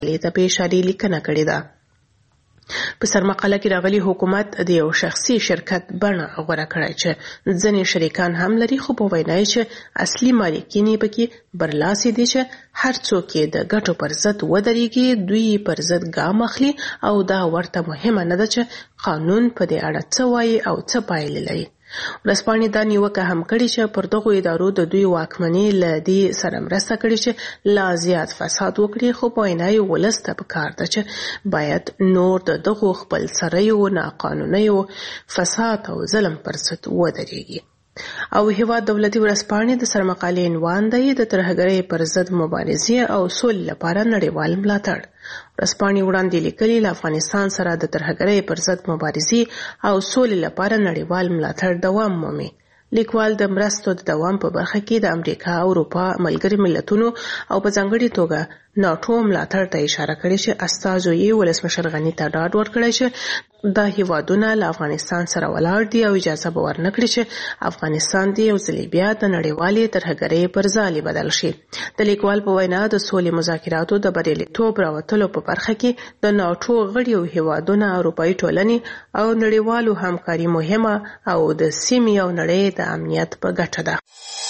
ته اشاره لیکنه کړې ده. په سرمقاله کې راغلي حکومت د یو شخصي شرکت بڼه غوره کړې چې ځینې شریکان هم لري، خو په وینا یې چې اصلي مالکین یې پکې برلاسي دي چې هر څوک یې د ګټو پر ضد ودرېږي، دوی پر ضد ګام اخلي او دا ورته مهمه نه ده چې قانون په دې اړه څه وایي او څه پایلې لري. ورځپاڼې دا نیوکه هم کړې چې پر دغو ادارو د دوی واکمنۍ له دې سره مرسته کړې چې لا زیات فساد وکړي، خو په وینا یې ولس ته پکار ده چې باید نور د دغو خپل سریو ناقانونیو فساد او ظلم پر ضد ودرېږي. او هیواد دولتي ورځپاڼې د سرمقالې عنوان دی د ترهګرۍ پر ضد مبارزې او سولې لپاره نړیوال ملاتړ. ورځپاڼې وړاندې لیکلي له افغانستان سره د ترهګرۍ پر ضد مبارزې او سولې لپاره نړیوال ملاتړ دوام مومي. لیکوال د مرستو د دوام په برخه کې د امریکا، اروپا، ملګري ملتونو او په ځانګړي توګه ناټو ملاتړ ته اشاره کړې چې استازو یې ولسمشر غني ته ډاډ ورکړی چې دا هیوادونه له افغانستان سره ولاړ دي او اجازه به ورنه کړي چې افغانستان دې یو ځل بیا د نړیوالې ترهګرۍ پر ځالې بدل شي. د لیکوال په وینا د سولې مذاکراتو د بریالیتوب راوتلو په برخه کې د ناټو غړي هیوادونه، اروپایي ټولنې او نړیوالو همکاري مهمه او د سیمې او نړۍ د امنیت په ګټه ده.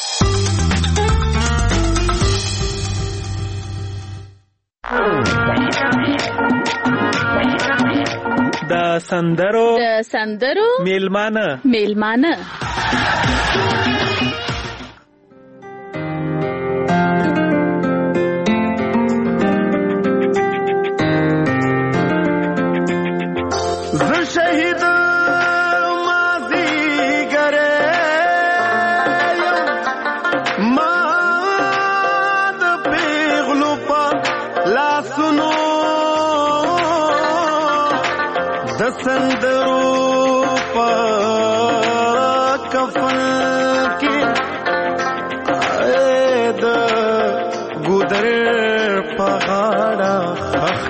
د سندرو میلمانه سندرو پا کفن کی اید گودر پا غاڑا خخ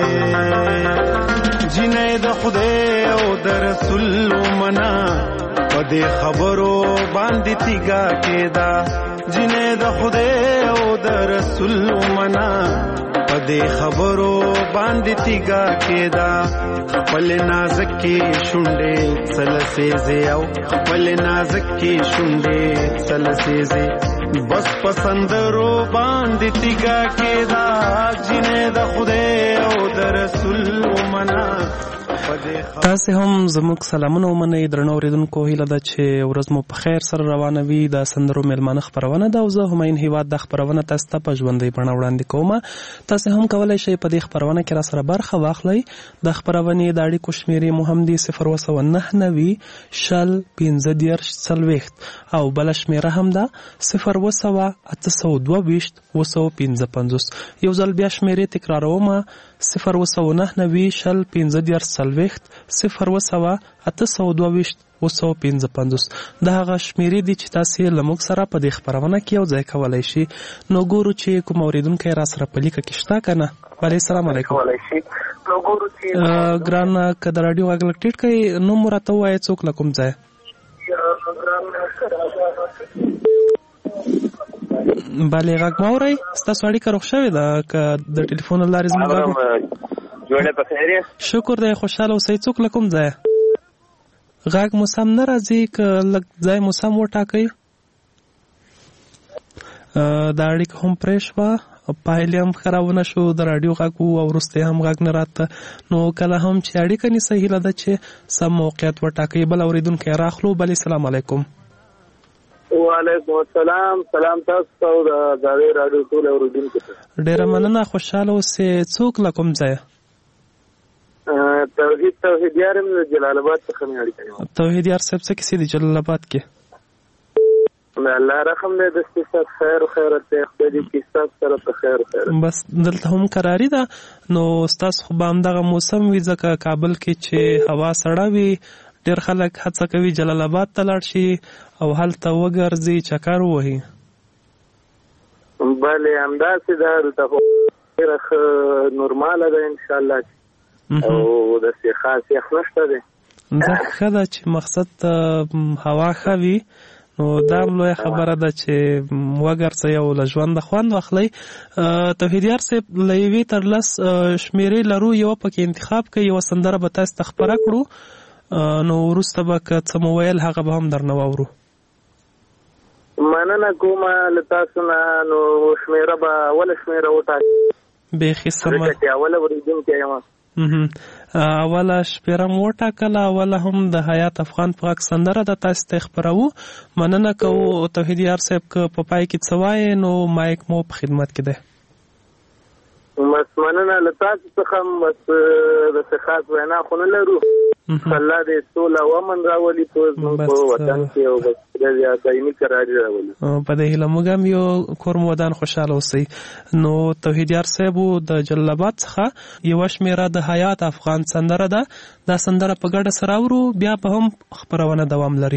کڑے جنہ دا خدای او دا رسول منا پا دے خبرو باندی تیگا کے دا جنہ دا خدای او دا رسول منا پا دے خبرو باندی تیگا کے دا خپل نازکی شونډې سلسیزه او خپل نازکی شونډې سلسیزه بس پسندرو باندې تیګه کېدا جنې د خدای او د رسول منا. تاسو هم زموږ سلامونه ومنئ. درنو اوریدونکو، هیله ده چې ورځ مو په خیر سره روانه وي. د سندرو میلمانه خپرونه ده او زه همایون هیواد د خپرونه تاسو ته په ژوندۍ بڼه وړاندې کوم. تاسو هم کولی شئ په دې خپرونه کې را سره برخه واخلئ. د خپرونې د اړیکو شمیرې مو هم دي 090 شل 15 او بله شمیره هم ده 0 822 255. یو ځل بیا شمیرې تکراروم 0 شل 15 0 822 255. دا هغه شمیرې دي چې تاسو له موږ سره په دې خپرونه کې یو ځای کولی شي. نو ګورو چې کوم اوریدونکی را سره په لیکه کې شته که نه. بله، السلام علیکم. ګرانه، که د راډیو غږ لږ ټیټ کړئ، نوم مو راته ووایه څوک له کوم ځای. بله، غږ مه اورئ. ستاسو اړیکه روغ شوې ده که د ټلیفون له لارې زموږ غږ جوړه په خیر یې؟ شکر دی، خوشحاله اوسئ. څوک له کوم ځای؟ غږ مو سم نه راځي، که لږ ځای مو سم وټاکئ. دا اړیکه هم پرې شوه، پایلې هم خرابونه شو، د راډیو غږ و او وروسته هم غږ نه راته. نو کله هم چې اړیکه نیسئ، هیله ده چې سم موقعیت وټاکئ. بل اوریدونکی راخلو. بلې، السلام علیکم. وعلیکم السلام. سلام تاسو ته او د راډیو ټول اوریدونکو ته. ډېره مننه، خوشحاله اوسئ. څوک له کوم ځای؟ توحید یار یم د جلال آباد څخه مې اړیکه نیوله. توحید یار صاحب څه کیسې دي جلال آباد کې؟ الله رحم دی، د ستاسو خیر او خیرت دی، خدای دې کړي ستاسو سره په خیر او خیرت. بس دلته هم قراري ده. نو ستاسو خو به همدغه موسم وي، ځکه کابل کې چې هوا سړه وي، ډېر خلک هڅه کوي جلال آباد ته لاړ شي او هلته وګرځي، چکر ووهي. بله، همداسې ده. دلته خو ډېره ښه نورماله ده انشاءالله او داسې خاص یخ نشته دی. ښه ده چې مقصد ته هوا ښه وي، نو دا لویه خبره ده چې وګر څه یو له ژونده خوند واخلئ. توحیدیار صاحب له یوې تر لس شمېرې لرو، یوه پکې انتخاب کړئ، یوه سندره به تاسو ته خپره کړو، نو وروسته به که څه مو ویل هغه به هم درنه واورو. مننه کومه له تاسو نه. نو شمېره به اوله شمېره وټاکئ. بیخي سمه ځکه اوله اورېدونکی یم. اوله شپېره مو وټاکله، اوله هم د حیات افغان په غږ سندره ده، تاسو ته خپروو. مننه کوو توحیدیار صاحب، که په پای کې څه وایې نو مایک مو په خدمت کې دی. بس مننه له تاسو څخه هم، بس داسې خاص وینا خو نه لرو. الله دې سوله او امن راولي په زموږ په وطن کې، او بس دایمي قراري راولي. په دې هیله موږ هم یو کور مو ودان خوشحاله اوسئ. نو توحیدیار صاحب د جلال آباد څخه یوه شمېره د حیات افغان سندره ده، دا سندره په ګډه سره اورو، بیا به هم خپرونه دوام لري.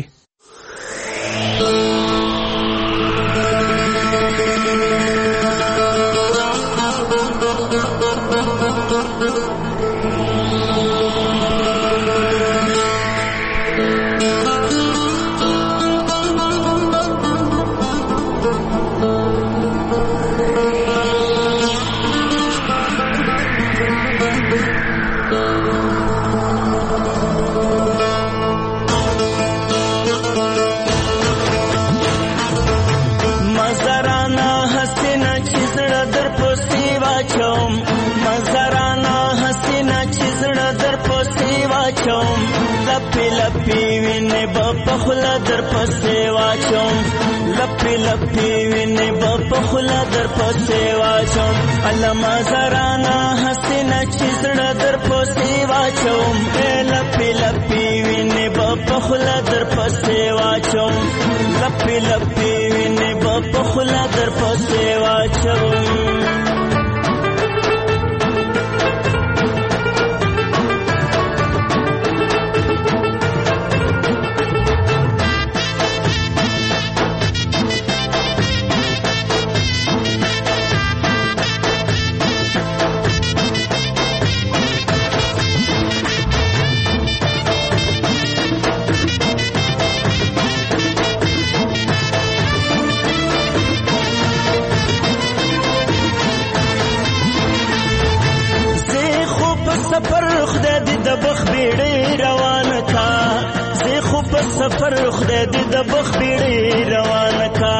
لپی وینې به په خوله در پسې واچوم، لپی لپی وینې به په خوله در پسې واچوم، علما زرانا حسینه چې زړه در پسې واچوم، لپی لپی وینې به په خوله در پسې واچوم، لپی لپی وینې به په خوله در پسې واچوم. سفر خدای دې د بخ بیړې روانه کا،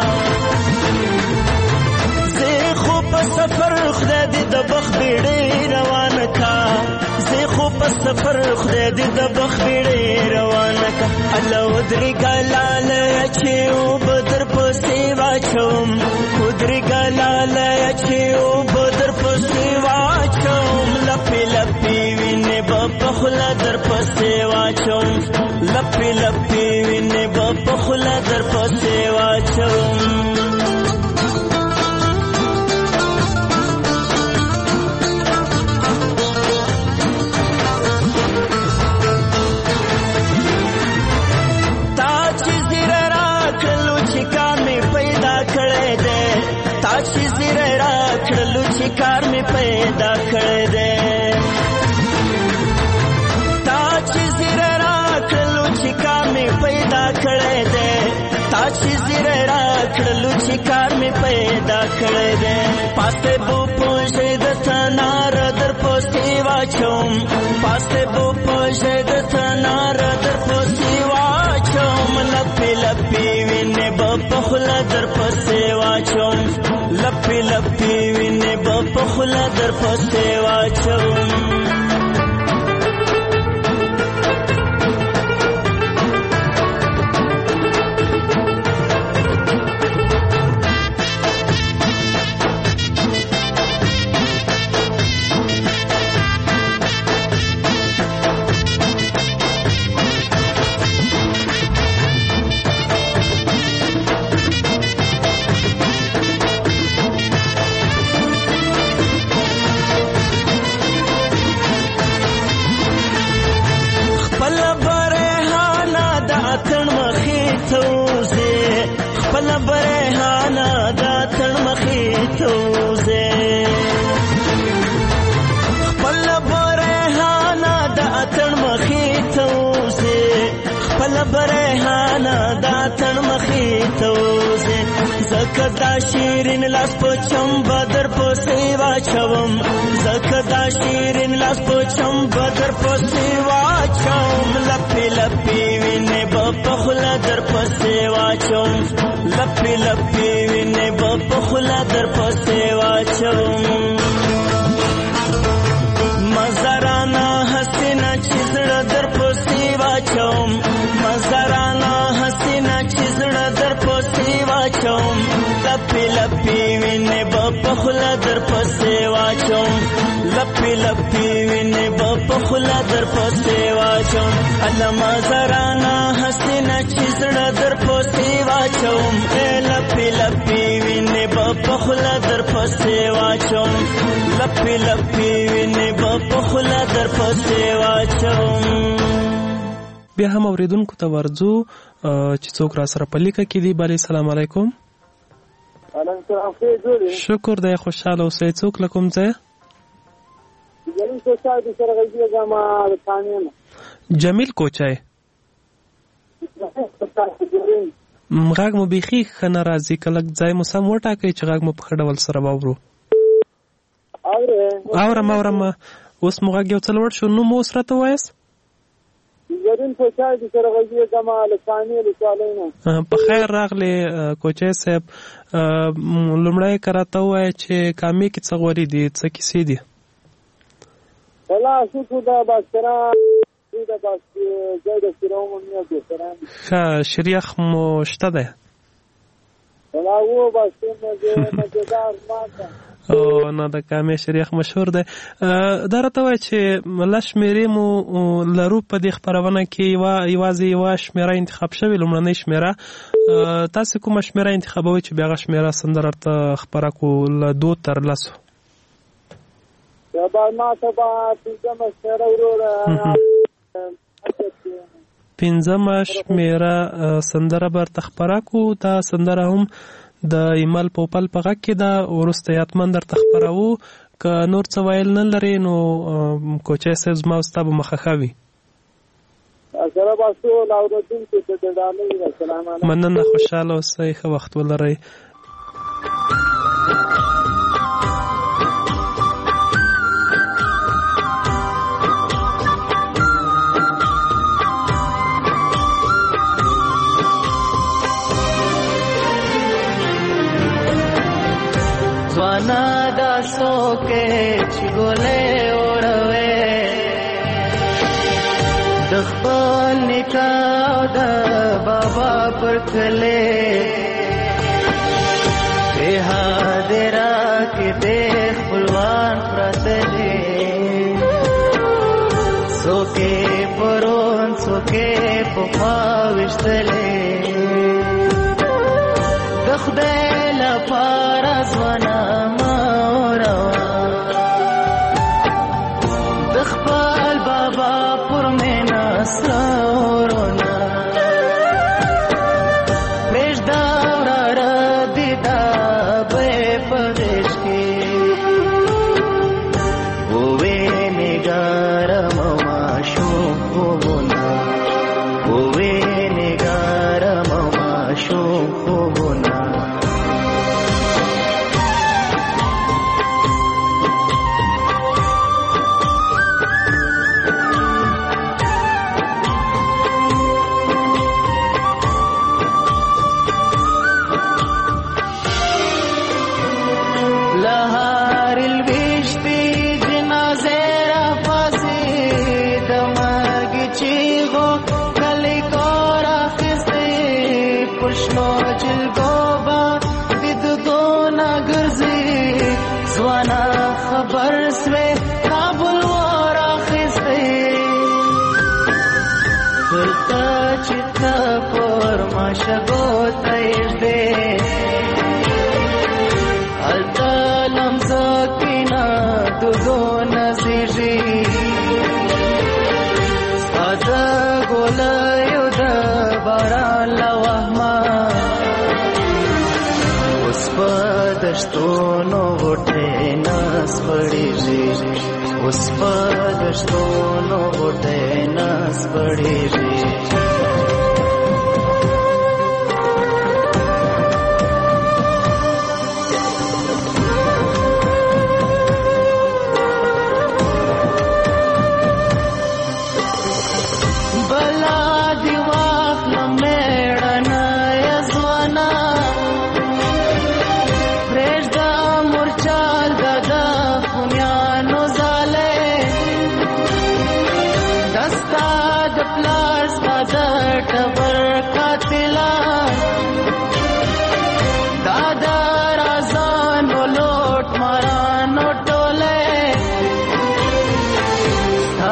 زه خو په سفر خدای دې د بخ بیړې روانه کا، زه خو په سفر خدای دې د بخ بیړې روانه کا، الله ودرې ګلاله چې او بدر پسې واچوم، ودرې ګلاله چې او بدر پسې واچوم، لپی لپی وینې په خوله در پسې واچوم، لپی لپی وینې به په خوله در پسې واچوم. تا چې زیره راکړلو چې کار مې پیدا کړی دی، تا چې زیره راکړلو چې کار مې پیدا کړی دی، پیدا کړی دی، تا چې زیره راکړلو چې کار مې پیدا کړی دی، پاسته بو پوښې د تنار در پسې واچوم، پاسته بو پوښې د تنار در پسې واچوم، لپی لپی وینې به په خوله در پسې واچوم، لپی لپی وینې به په خوله در پسې واچوم. ساتن مخې ته وځې ځکه دا شیرین لاس په چمبه در پسې واچوم ځکه دا شیرین لاس په چمبه در پسې واچوم لپې لپې وینې به په خوله در پسې واچوم لپې لپې وینې به په خوله در پسې واچوم مزرانه حسینه چې زړه در پسې واچوم مزرانه حسینه چې زړه در پسې واچوم لپې لپې وینې به په خوله در پسې واچوم لپې لپې وینې به په خوله در پسې واچوم الله مزرانه حسینه چې زړه در پسې واچوم لپې لپې وینې به په خوله در پسې واچوم لپې لپې وینې به په خوله در پسې واچوم. بیا هم اوریدونکو ته ورځو چې څوک را سره په لیکه کې دي. بله سلام علیکم. شکر دی خوشحاله اوسئ. څوک له کوم ځای؟ جمیل کوچای. غږ مو بیخي ښه نه راځي که لږ ځای مو سم وټاکئ چې غږ مو په ښه ډول سره واورو. اورم اوس مو غږ یو څه لوړ شو. نوم اوس راته ووایاست؟ په خیر راغلی کوچای صاحب. لومړی که راته ووایه چې کامې کې څه غوري دي څه کیسې دي؟ ښه شریخ مو شته دی؟ او نه د کامې شریخ مشهور دی. دا راته وایه چې لس شمېرې مو لرو په دې خپرونه کې یوازې یوه شمېره انتخاب شوې لومړنۍ شمېره. تاسې کومه شمېره انتخابوئ چې بیا هغه شمېره سندره ورته خپره کړو له 2 تر 10؟ پنځمه شمېره سندره به ورته خپره کړو. دا سندره هم د ایمل پوپل په غږ کې ده. وروسته یاتمن درته خپروو. که نور څه ویل نه لرې نو کوچای صاحب زما او ستا به مخه ښه وي. مننه خوشحاله اوسئ. ښه وخت ولرئ. زوانا دا سوکے چگولے اوڑوے دخبال نکاو دا بابا پر کلے دیہا دیرا کی دیکھ بلوان پرتلے سوکے پرون سوکے پخواوشتلے دخدے لپارا زوانا موروا دخبال بابا پر میں ناسرونا پیش دورا ردیدا بے پدیش کی ہوئے نگار مماشو خوبنا ہوئے نگار مماشو خوبنا شگو تیش دے التالم زاکینا دو نزیجی سازا گولایو دا باران لوحما اس پا دشتونو گھٹے ناس پڑی جی اس پا دشتونو گھٹے ناس پڑی جی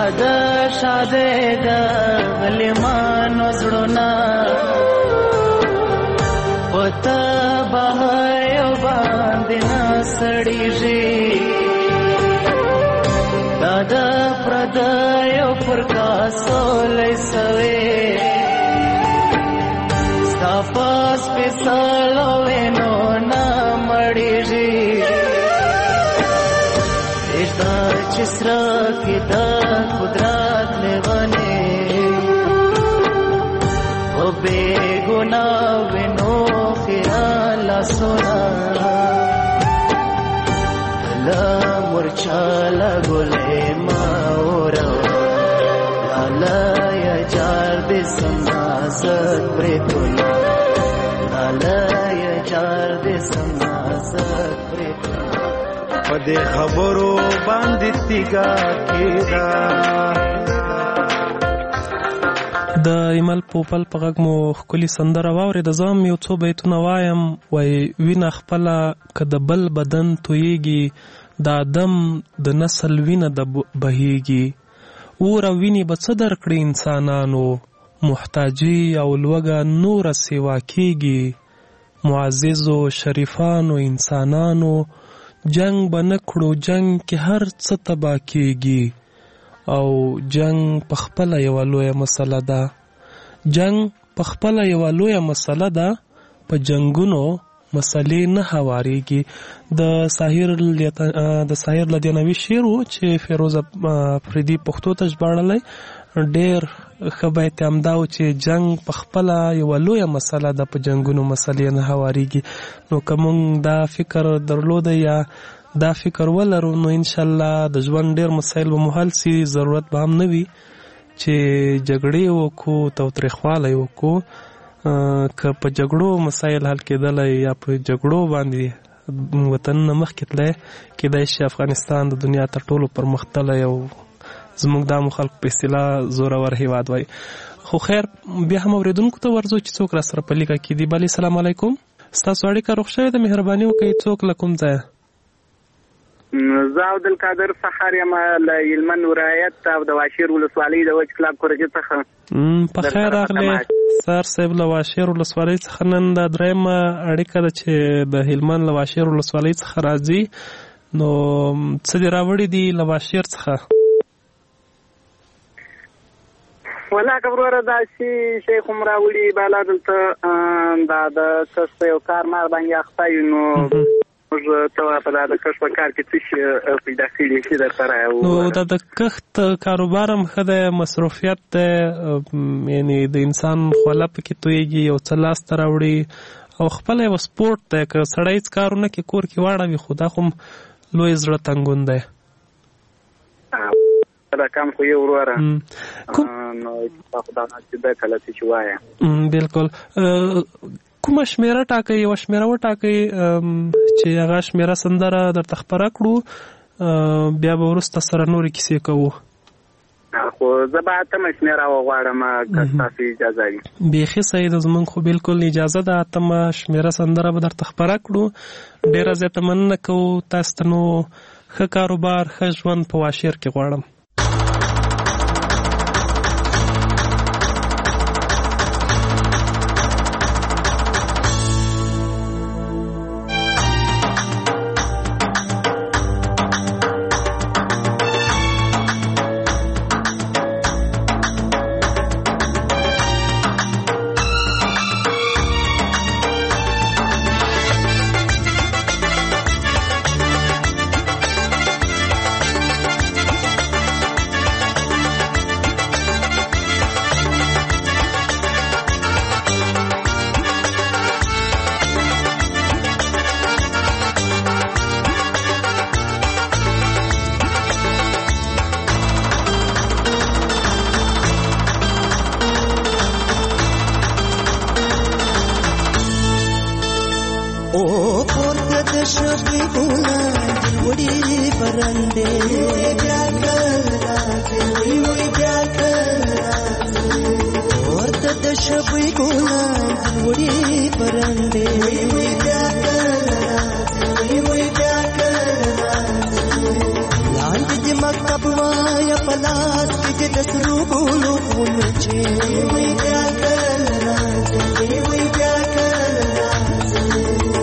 شاده شاده د غلیمانو زړونه پته به یو باندې نه سړیږي دا د پردیو پر کاسولی سوې ستا په سپېڅلو وینو نه مړیږي پرېږده چې سره کې د قدرت لیونې په بې ګناه وینو خیال لاسونه له مورچله ګلې ما ورو لاله جار دې سمازت پرېتونه لاله جار دې سمازت پرېتونه په دې خبرو باندې تیګا کېدا د ایمل پوپل په غږ مو ښکلي سندره واورېده. زه هم یو څو بیتونه وایم. وایي وینه خپله که د بل بدن تویږي د آدم د نسل وینه د بهیږي اور او وینې به څه درکړي انسانانو محتاجي او لوږه نوره سیوا کېږي معززو شریفانو انسانانو جنگ به نه کړو جنگ کې هر څه تباه کېږي او جنگ پخپله یوه لویه مسله ده جنگ پخپله یوه لویه مسله ده په جنگونو مسلې نه هواریږي. د ساحر لدیانوي شعر و چې فیروز افریدي پښتو ته ژباړلی ډېر ښه بیت یې همدا و چې جنگ پخپله یوه لویه مسله ده په جنګونو مسلې نه هواریږي. نو که موږ دا فکر درلوده یا دا فکر ولرو نو انشاءالله د ژوند ډېر مسایل به مو حل سي ضرورت به هم نه وي چې جګړې وکړو تاوتریخوالی وکړو. که په جګړو مسایل حل کېدلی یا په جګړو باندې وطنونه مخکې تللی کېدای شي افغانستان د دنیا تر ټولو پرمختللی او زموږ دا مو خلک په اصطلاح زورور هیواد وایي. خو خیر بیا هم اورېدونکو ته ورځو چې څوک را سره په لیکه کې دي. بلې سلام علیکم ستاسو اړیکه روغ شوې ده مهرباني وکړئ څوک له کوم ځایه؟ زه عبدالقادر سخر یم له هلمند ولایت او د واشیر ولسوالۍ د وچ کلاب کورجې څخه. په خیر راغلی سر صاحب له واشیر ولسوالۍ څخه نن دا درېیمه اړیکه ده چې د هلمند له واشیر ولسوالۍ څخه راځي. نو څه دې راوړي دي له واشیر څخه؟ ولا که وروره داسې شی خو م راوړي بالا دلته دا د کښت په یو کار مار باندې اخته یو نو موږ ته په دا د کښت په کار کې څه شي پیدا کړي شي درسره. نو دا د کښت کاروبار هم ښه دی مصروفیت دی یعنې د انسان خوله پکې تویږي یو څه لاسته راوړي او خپله یو سپورټ دی که سړی هېڅ کار ونه کړي کور کې واړوي خو دا خو هم لوی زړه تنګون دی. دا کم خو یې وروره نو خدای چې دا کله چې وایه بلکل کومه شمیره ټاکئ یوه شمیره وټاکئ چې هغه شمیره سندره درته خپره کړو بیا به وروسته سره نورې کیسې کوو. خو زه به اتمه شمیره وغواړم که ستاسو اجازه وي. بیخي صحیح ده زموږ خو بلکل اجازه ده اتمه شمیره سندره به درته خپره کړو. ډېره زیاته مننه کوو تاسو ته. نو ښه کاروبار ښه ژوند په واشیر کې غواړم. لاندې د مکتب مکتب وایا پلاس کې د سرو ګلو غونچې وي بیا کله راځي وي بیا کله راځي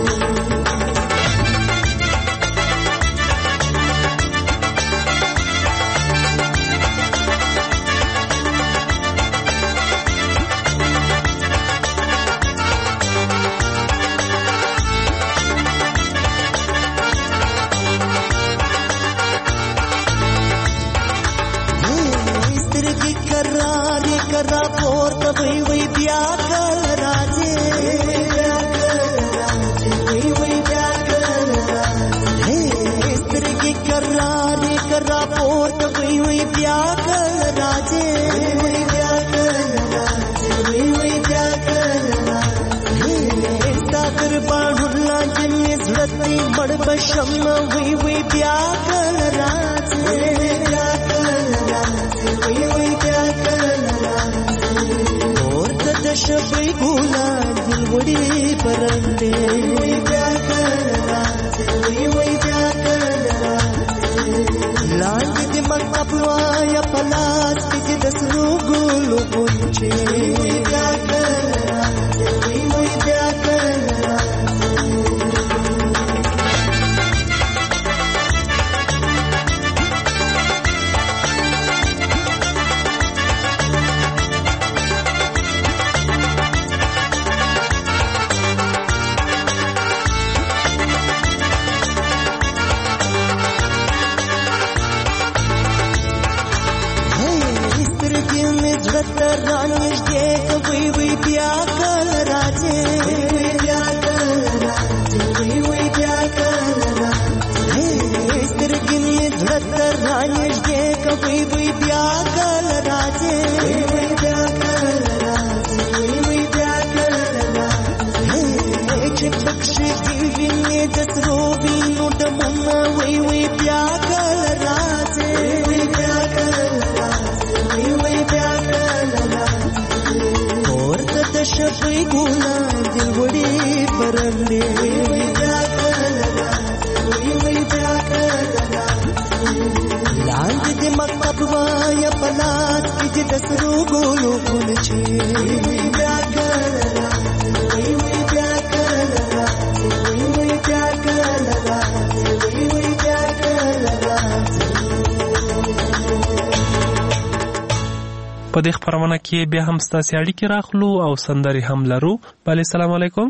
په دې خبرونه کې بیا هم ستاسو اړیکې راخلو او سندري هم لرو. بله سلام علیکم.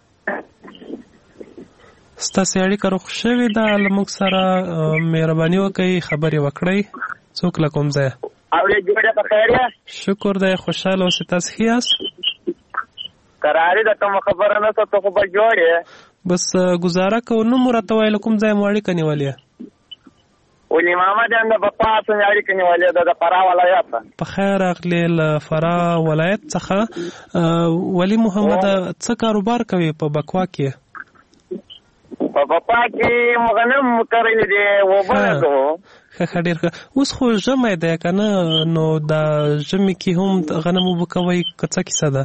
ستاسو اړیکه روغ شوې ده، له موږ سره مهرباني وکړئ خبرې وکړئ. څوک له کوم ځایه؟ اولې جوړه په خیر یې؟ شکر دی، خوشحاله اوسئ. تاسو ښه یاست؟ قرارې ده کومه خبره نشته، ته خو به جوړ یې. بس ګزاره کوو، نوم مو راته وایه له کوم ځای مو اړیکه نیولې؟ ولی محمد یم د بپا څنګه اړیکه نیولې ده د فراه ولایت. په خیر راغلې له فراه ولایت څخه. ولی محمد څه کاروبار کوي په بکوا کې؟ په بپا کې غنم کرلې دي اوبه لګو. ښه ډېر ښه. اوس خو ژمی دی که نه، نو د ژمي کې هم غنم اوبه کوئ که څه کیسه ده؟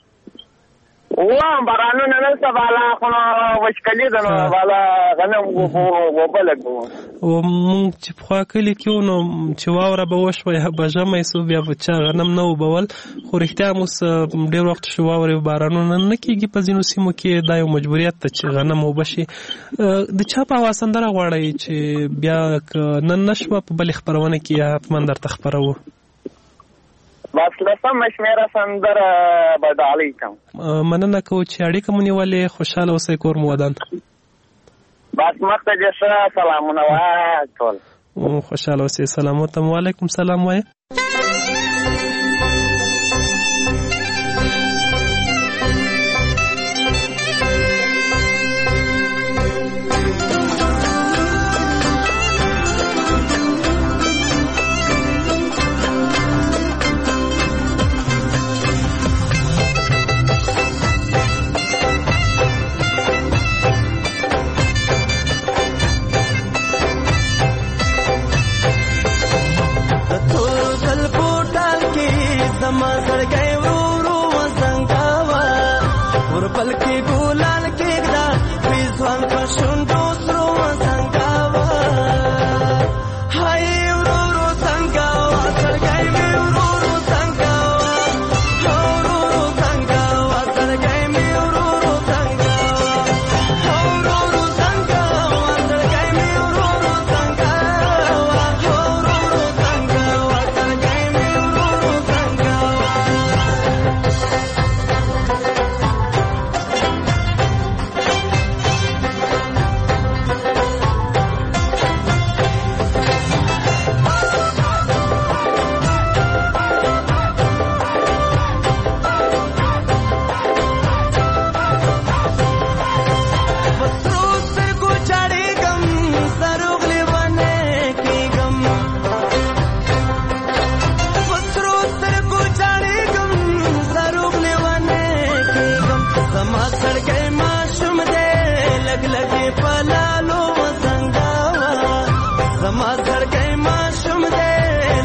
بارانونه نشته بالا، خو وچکلي ده نو بالا غنم اوبه لګو. مونږ چې پخوا کلي کې وو نو چې واوره به وشوه یا به ژمی سو بیا به چا غنم نه اوبول، خو رښتیا هم اوس ډېر وخت شو واورې بارانونه نه کېږي په ځینو سیمو کې. دا یو مجبوریت ده چې غنم اوبه شي. د چا په هوا سندره غواړئ چې بیا نن نه شوه په بلې خپرونه کې حتما درته خپروو؟ بس لسم شمیره سندره به ډالۍ کوم. مننه کوو چې اړیکه مو نیولې. خوشحاله اوسئ، کور مو ودان. بس مخته دې ښه سلامونه وایه ټول. خوشحاله اوسئ. سلام ورته وعلیکم سلام وایه.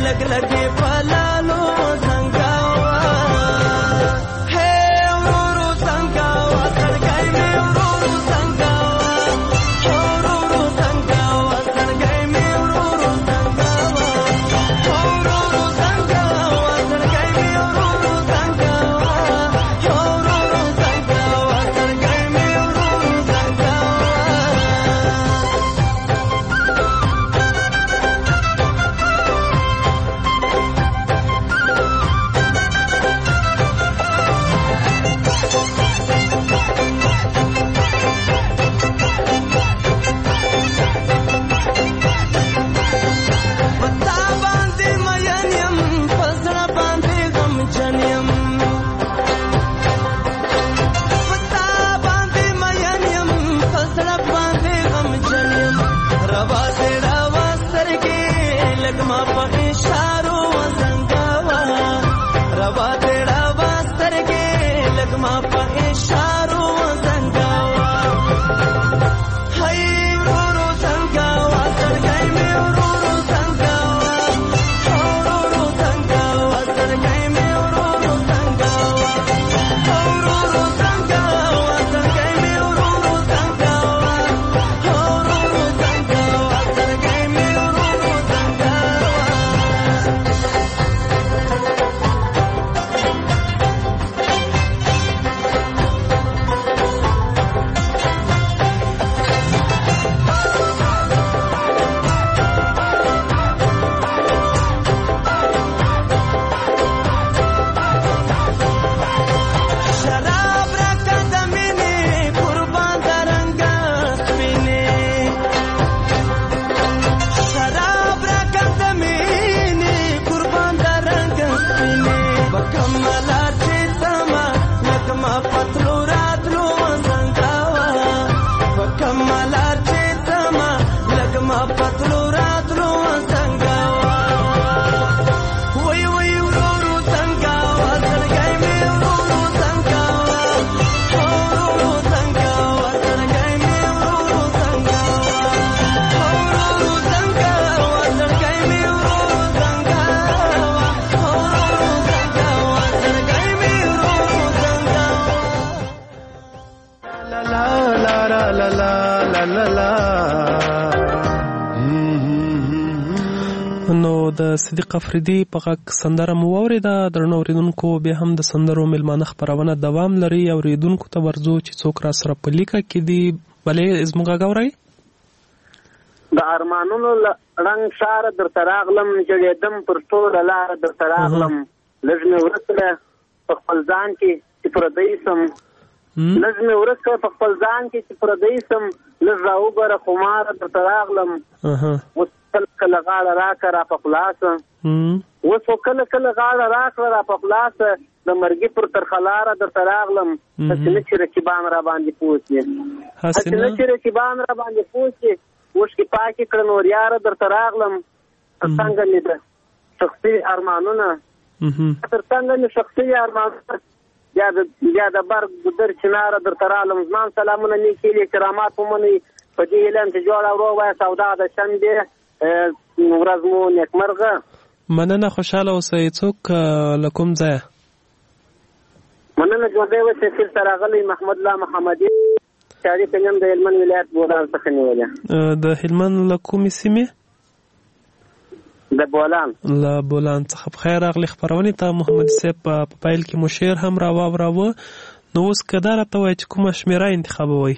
لګ لګې پلالو زنګاوا هي ورورو زنګاوا سړګای مې ورورو زنګاوا ورورو زنګاوا سړګای مې ورورو زنګاوا ورورو زنګاوا سړګای مې ورورو زنګاوا ورورو زنګاوا سړګای مې ورورو زنګاوا پتا باندې مین یم پزړه باندې غم جن یم پتا باندې مین یم پزړه باندې غم جن یم روا دې روا سترګې لګ ما په اشارو زنګاوا روا دې روا سترګې لګ ما په اشارو زنګاوا هاي ورورو زنګاوا سړګای مې ورورو زنګاوا ورورو زنګاوا سړګای مې ورورو زنګاوا ورورو زنګاوا سړګای مې ورورو زنګاوا ورورو زنګاوا سړګای مې ورورو شراب راکړه د مینې قربان د رنګه سپینې شراب راکړه د مینې قربان د رنګه سپینې په کومه لار چې تمه لکه ما پتلو راتلو زنګاوا په کومه لار چې تمه لکه ما پتلو راتلو زنګاوا وای وای ورورو زنګاوا سړګای مې ورورو زنګاوا ورورو زنګاوا سړګای مې ورورو زنګاوا ورورو زنګاوا سړګای مې ورورو زنګاوا ورورو زنګاوا سړګای مې ورورو زنګاوا لا لا لا لا لا لا لا لا نو د صدیق افریدي په غږ سندره مو واورېده. درنو اورېدونکو بیا هم د سندرو میلمانه خپرونه دوام لري. اورېدونکو ته ورځو چې څوک را سره په لیکه کې دي. بلې زموږ غږ اورئ؟ د ارمانونو رنګ شار درته راغلم جړېدم پر ټوله لاره درته راغلم لږ مې ورک کړه په خپل ځان کې چې پردی سم لږ مې ورک کړه په خپل ځان کې چې پردی سم لږ راوګوره خماره درته راغلم اوس کله غاړه راکړه را په خلاصه اوس خو کله کله غاړه راکړه را په خلاصه د مرګي پر ترخلاره درته راغلم هسې نه چې رقیبان را باندې پوه شي هسې نه چې رقیبان را باندې پوه شي اوښکې پاکې کړه نور یاره درته راغلم تر څنګه مې د شخصي ارمانونه تر څنګه مې شخصي ارمانونه بیا د برګ ګودر چناره درته راغلم زمان سلامونه نیکې دي کرامات ومنئ په دې اعلان چې جوړه ورو وایه سودا د شنبې ورځ مو نیکمرغه. مننه، خوشحاله اوسئ. څوک له کوم ځایه؟ مننه، ژوندی اوسئ. سره راغلی محمد الله محمدي چاري پنیم د هلمند ولایت بولان څخه نیولې. د هلمند له کومې سیمې؟ د بولان. له بولان څخه. په خیر راغلی خپرونې ته محمد صاحب. په پیل کې مو شعر هم راواوراوه، نو اوس که دا راته وایي چې کومه شمېره انتخابوئ؟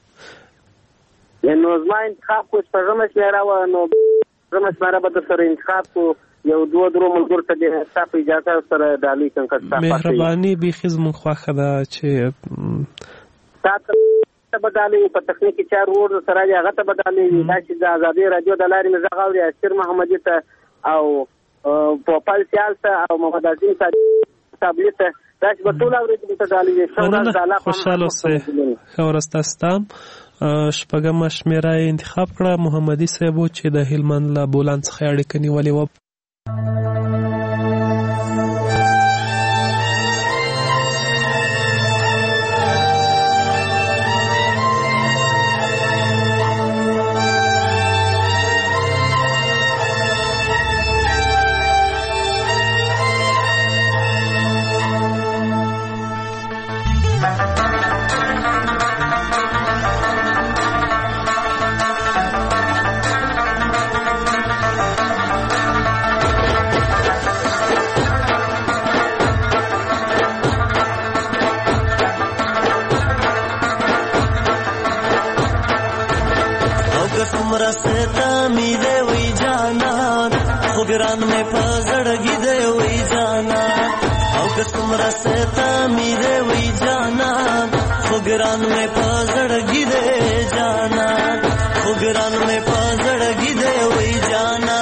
نو زما انتخاب کو شپږمه شمېره وه، نو شپږمه شمېره به در سره انتخاب کو. یو دوه درو ملګرو ته د ستا په اجازه سره ډالۍ کړم که ستا مهرباني بیخي زموږ خوښه ده چې تا ته به ډالۍ په تخنیکي چارو ور سره دی، هغه ته به ډالۍ وي. دا چې د ازادۍ راډیو د لارې مې غږ اوري اسیر محمدي ته او پوپل سیال ته او محمد عظیم صابلي ته، دا چې به ټول اورېدونکو ته ډالۍ وي. خوشحاله اوسئ. ښه ورځ تاسو ته هم. شپږمه شمېره یې انتخاب کړه. محمدي صاحب و چې د هلمند له بولان څخه اړیکه نیولې وه. ګران مې په زړګي دی وای جانا او که څومره ستا مې دی وای جانا خو ګران مې په زړګي دی جانا خو ګران مې په زړګي دی وای جانا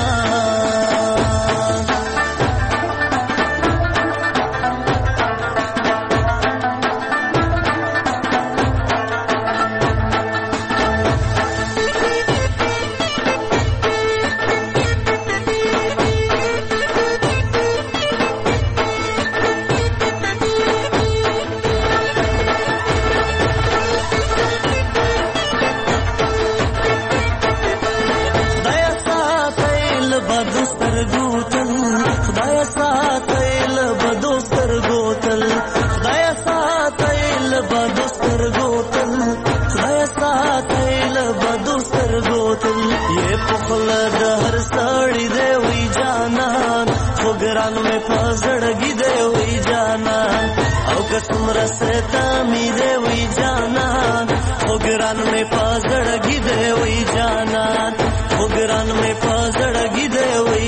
څومره ستا مې دی وای جانان خو ګران مې په زړګي دی وای جانان خو ګران مې په زړګي دی وای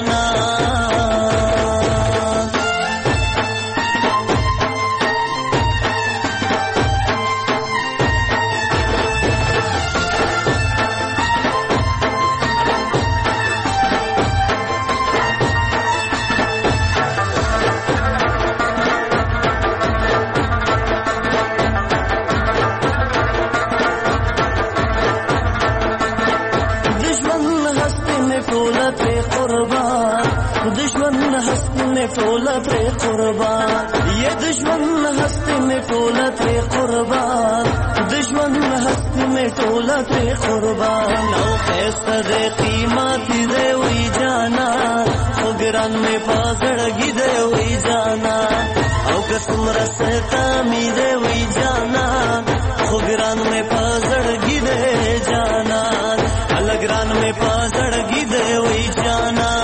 ټوله پرې قربان یا دشمن هستی مې ټوله پرې قربان دشمن هستی مې ټوله پرې قربان او ښایسته دی قیمت دی وای جانان خو ګران مې په زړګي دی وای جانان او که څومره ستا مې دی وای جانان خو ګران مې په زړګي دی جانان هله ګران مې په زړګي دی وای جانان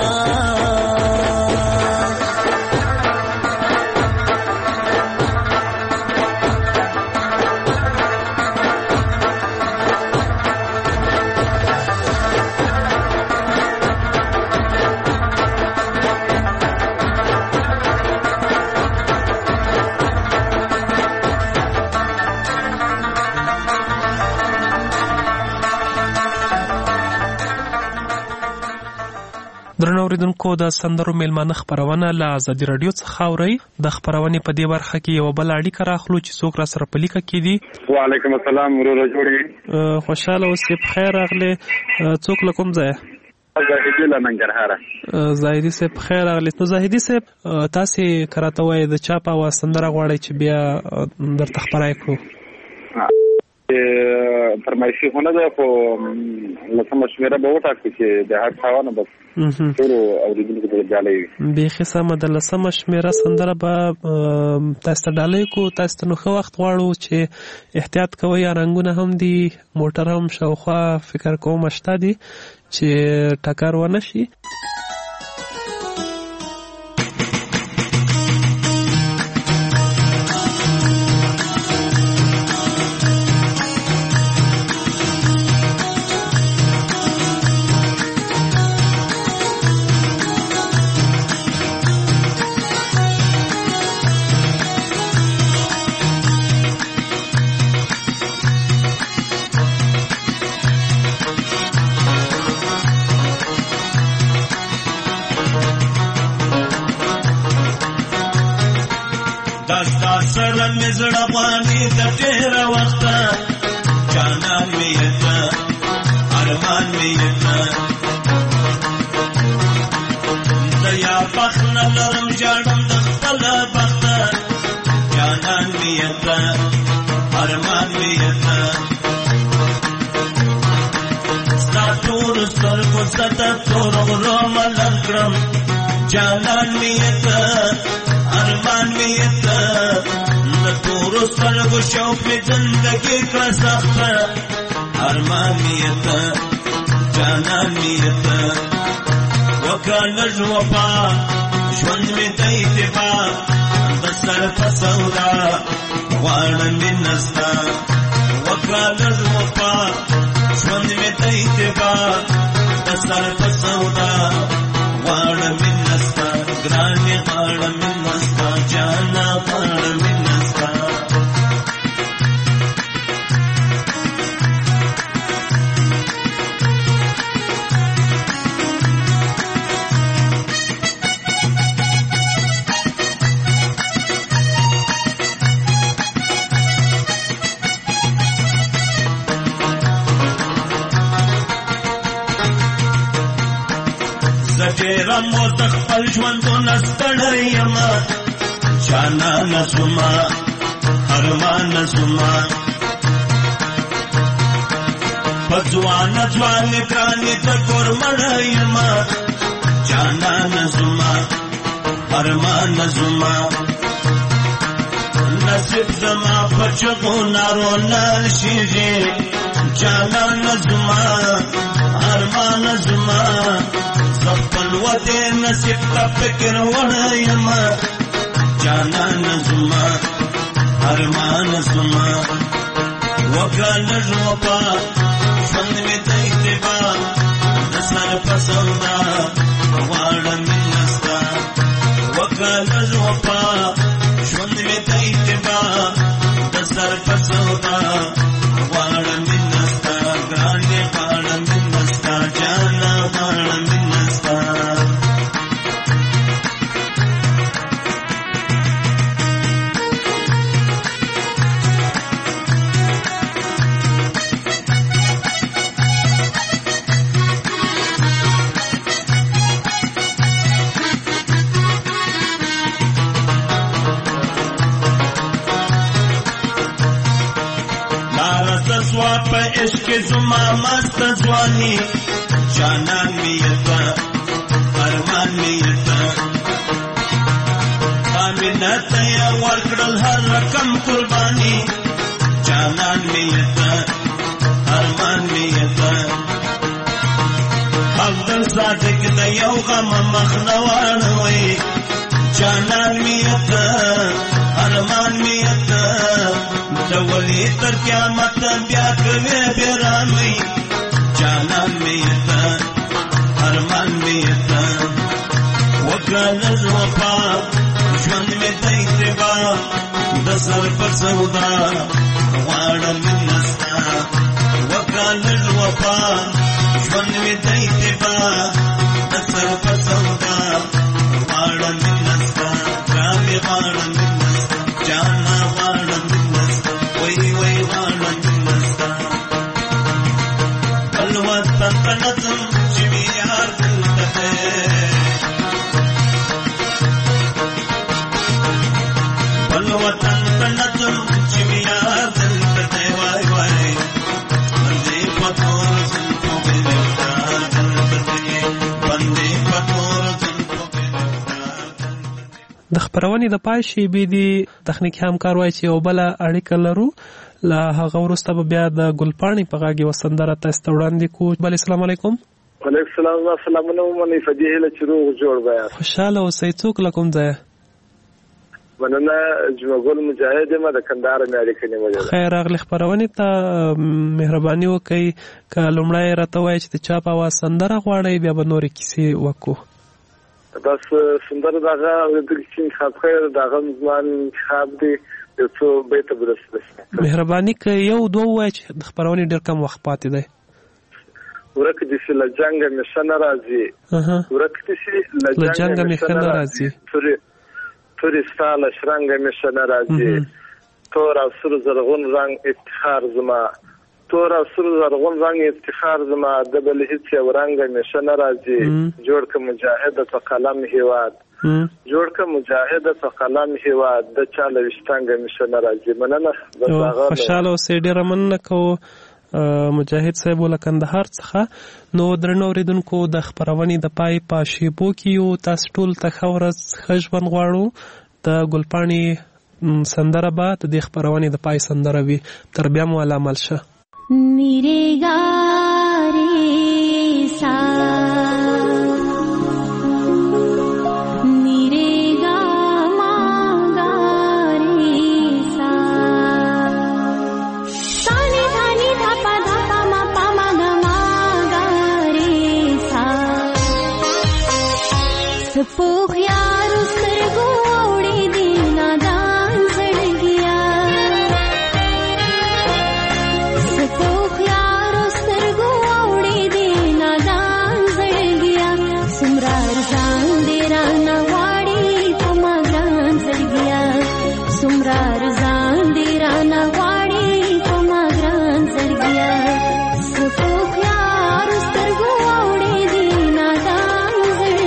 درنو اوریدونکو د سندرو میلمانه خپرونه له ازادي رادیو څخه اورئ د خپرونې په دې برخه کې یو بل اړیکه راخلو چې څوک را سره په لیکه کې دي. وعلیکم السلام ورور جوړي خوشاله اوسې بخیر راغلی څوک له کوم ځای؟ زاهدي له ننګرهاره. زاهدي صاحب بخیر راغلی. نو زاهدي صاحب تاسې که راته وایئ د چا په اواز سندره غواړئ چې بیا درته خپره یې کړو؟ فرمایشي خو نه ده خو لسمه شمېره به وټاکو چې د هر چا نه بس ټولو اورېدونکو ته ډالۍ وي. بیخي سمه ده. لسمه شمېره سندره به تاسو ته ډالۍ کړو. تاسو ته نو ښه وخت غواړو چې احتیاط کوئ. رنګونه هم دي، موټر هم شاوخوا فکر کوم شته دي چې ټکر ونه شي. سره مې زړه باندې د ډېره وخته جانان مې یته ارمان مې یته د یا بخت نه لرم ژاړم د خپله بخته جانان مې یته ارمان مې یته ستا تور سترګو زه د تور غرو ملر کړم جانان مې یته ارمان مې یته د تورو سترګو شوق مې زندګي کړه سخته ارمان مې یته جانان مې یته وکړه لږ وفا ژوند مې ته اتباع د سر په سودا غواړم مینه ستا وکړه لږ وفا ژوند مې ته اتباع د سر په سودا زډېره مو د خپل ژوندونه ستړی یمه جانانه زما ارمانه زما په ځوانه ځوانې ګرانې د کور مړی یمه جانانه زما ارمانه زما نصیب زما په چغو نارو نشیږي جانانه زما ارمانه زما خپل وطن نصیب ته فکر وړی یمه جانانه زما ارمانه زما وکړه لږ وفا ژوند مې د اتباع د سر په سودا غواړم مینه ستا وکړه لږ وفا ژوند مې د اتباع د سر په سودا غواړم مینه ستا ګرانې غواړم مینه ستا جانه غواړم مینه ستا په عشق زما مست ځواني جانان مې یتا ارمان مې یتا امینت یا ورکړل هر رقم قرباني جانان مې یتا ارمان مې یتا عبدل صادق د یو غم مخنوان وي جانان مې یتا ارمان مې یتا دولی تر قیامت بیا کوي بیرانوي جانان مې یتا ارمان مې یتا وکړه لږ وفا ژوند مې د اتباع د سر پر سودا غواړم مینه ستا وکړه لږ وفا ژوند مې د اتباع د سر پر سودا غواړم مینه ستا ګرانې غواړم مینه ستا جانه غواړم وای وای غواړم مینه ستا بل وطن ته نظم چې مې یار دلته دی بل وطن ته نظم چې مې یار دلته دی وای وای بندې په تور زلفو مې یار دلته دی بندې په تور زلفو مې د خبرونې د پای شیبې دي تخنیکي همکار وایي چې یو بله اړیکه لرو له هغه وروسته به بیا د ګلپاڼې په غاږ یوه سندره تاسو ته وړاندې کوو. بله السلام علیکم. وعلیکم السلام. سلامونه ومنئ په دې هیله چې روغ جوړ به یاست. خوشحاله اوسئ. څوک له کوم ځایه؟ مننه. جمعګل مجاهد یم د کندهار مې اړیکه نیولې ده. خیر راغلې. خپرونې ته مهرباني وکړئ که لومړی راته ووایئ چې د چا په اواز سندره غواړئ بیا به نورې کیسې وکړو. بس سندره د هغه اورېدونکي چې انتخاب کړی د هغه زما انتخاب دی یو څو بیته به درسته. مهرباني که یو دوه ووایئ چې د خپرونې ډېر کم وخت پاتې دی. ورک دې سي له جنګه مې ښه نه راځي ورک دې سي له جنګه مې ښه نه راځي تورې ستا له شرنګه مې ښه نه راځي تور او سور زرغون رنګ افتخار زما تور او سور زرغون رنګ افتخار زما د بل هیڅ یو رنګه مې ښه نه راځي جوړ که مجاهد په قلم هیواد جوړ که مجاهد په قلم هیواد د چا له ویشتنګه مې ښه نه راځي. مننه. خوشحاله اوسئ. ډېره مننه کوو مجاهد صاحب له کندهار څخه. نو درنو اورېدونکو د خپرونې د پای په شیبو کې یو تاسو ټول ته ښه ورځ ښه ژوند غواړو. د ګلپاڼې سندره به د دې خپرونې د پای سندره وي. تر بیا مو الله عمل شه. Thank you.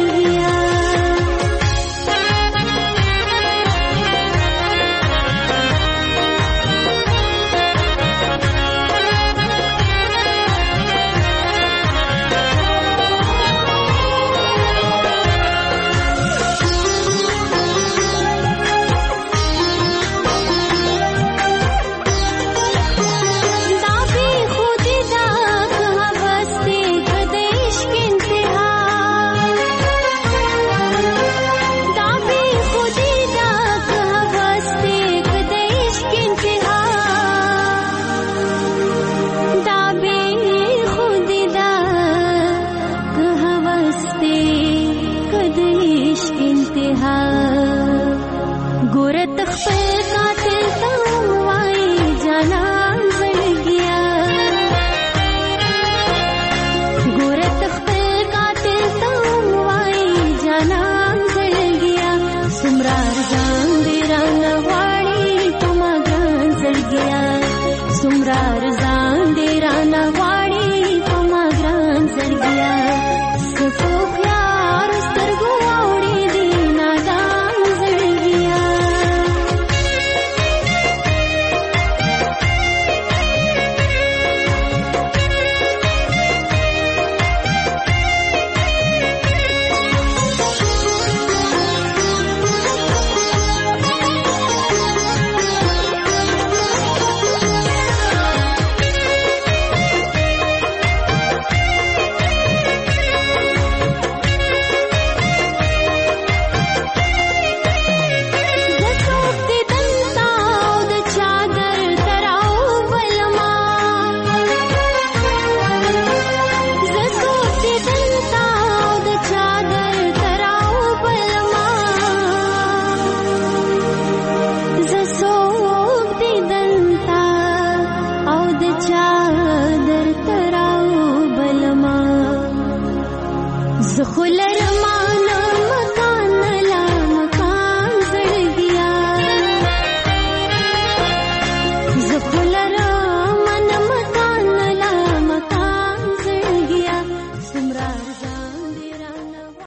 جانان زړګیا سمرار ځان دې رانه غواړي کومه ګران زړګیا سمرار